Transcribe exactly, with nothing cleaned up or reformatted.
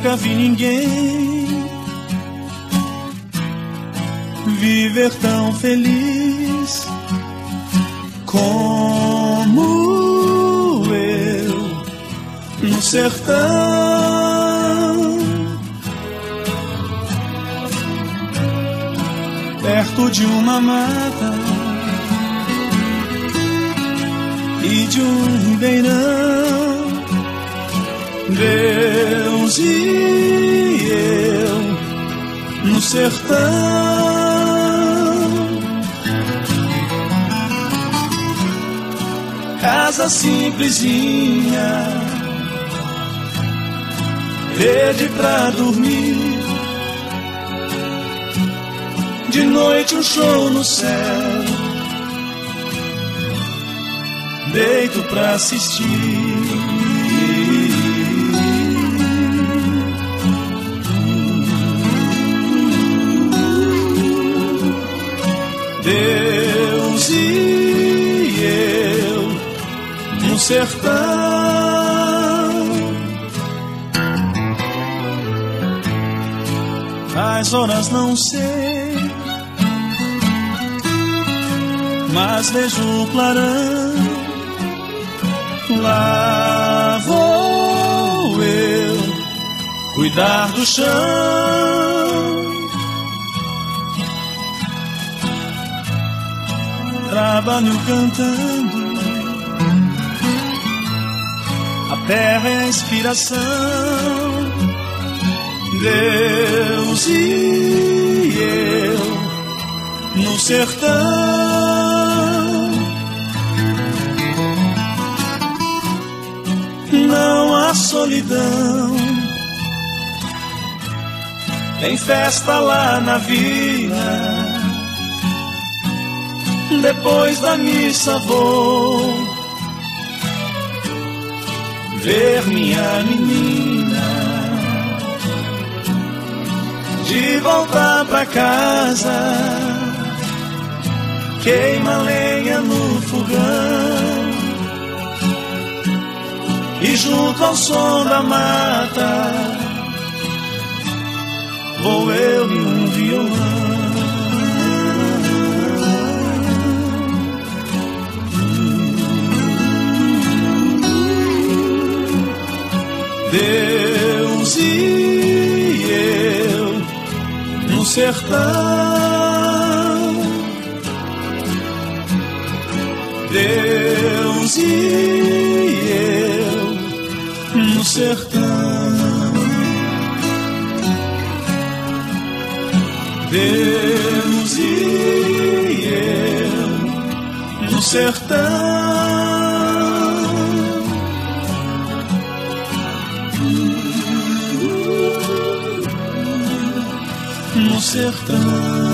nunca vi ninguém viver tão feliz como eu no sertão. Perto de uma mata e de um ribeirão, Deus e eu no sertão. Casa simplesinha, rede pra dormir, de noite um show no céu, deito pra assistir. Deus e eu no sertão. As horas não sei, mas vejo o clarão. Lá vou eu cuidar do chão. Trabalho cantando, a terra é a inspiração. Deus e eu no sertão. Não há solidão, tem festa lá na vila. Depois da missa vou ver minha menina. De volta pra casa, queima lenha no fogão, e junto ao som da mata vou eu e um violão. Deus e eu no sertão. Deus e eu no sertão. Deus e eu no sertão. No sertão.